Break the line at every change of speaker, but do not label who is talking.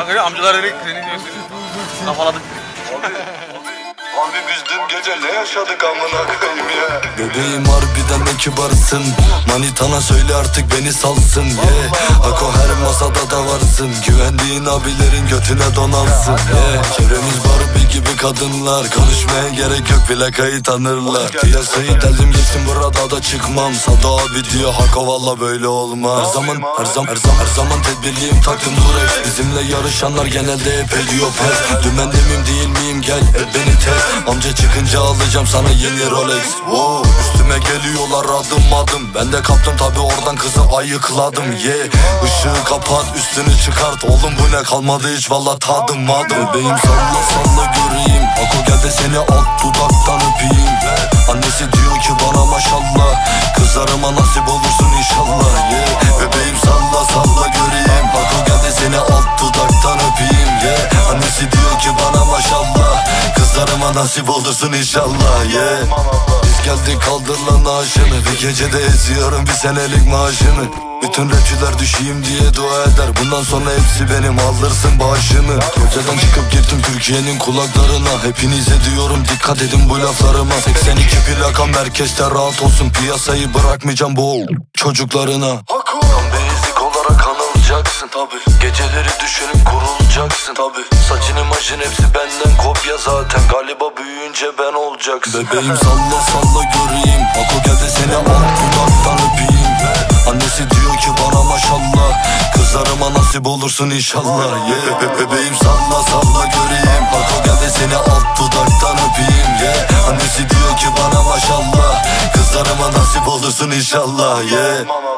Kanka amcalar öyle seni kafaladık.
Abi biz dün gece ne yaşadık amına koyayım ya.
Bebeğim harbiden ne kibarsın. Manitana söyle artık beni salsın yeah. Ako her masada da varsın. Güvendiğin abilerin götüne donansın yeah. Çevremiz Barbie gibi kadınlar. Konuşmaya gerek yok plakayı tanırlar. Piyasayı deldim geçtim burada da çıkmam. Sada abi diyor Hako valla böyle olmaz. Her zaman tedbirliyim taktım Durex. Bizimle yarışanlar genelde hep ediyor pes. Dümende miyim değil miyim gel beni test. Amca çıkınca alacağım sana yeni Rolex wow. Üstüme geliyorlar adım adım. Ben de kaptım tabi oradan kızı ayıkladım yeah. Işığı kapat üstünü çıkart. Oğlum bu ne kalmadı hiç valla tadım adım. Bebeğim salla salla göreyim. Ako gel de seni alt dudaktan öpeyim yeah. Annesi diyor ki bana maşallah. Kızlarıma nasip olursun inşallah yeah. Bebeğim salla salla göreyim. Ako gel de seni alt dudaktan öpeyim yeah. Annesi diyor ki bana maşallah. Kızlarıma nasip olursun inşallah yeah. Biz geldik kaldır lan aşını. Bir gecede eziyorum bir senelik maaşını. Bütün rapçiler düşeyim diye dua eder. Bundan sonra hepsi benim alırsın başını. Geceden çıkıp girdim Türkiye'nin kulaklarına. Hepinize diyorum dikkat edin bu laflarıma. 82 plakam herkeste rahat olsun. Piyasayı bırakmayacağım bu çocuklarına. Tam basic olarak anılacaksın tabi. Geceleri düşünüp kurulacaksın tabi. Saçın imajın hepsi benden kopya zaten. Galiba büyüyünce ben olacaksın. Bebeğim salla salla göreyim. Ako gel de seni alt dudaktan öpeyim. Annesi diyor ki bana maşallah. Kızlarıma nasip olursun inşallah yeah. Bebeğim salla salla göreyim. Ako gel de seni alt dudaktan öpeyim yeah. Annesi diyor ki bana maşallah. Kızlarıma nasip olursun inşallah yeah.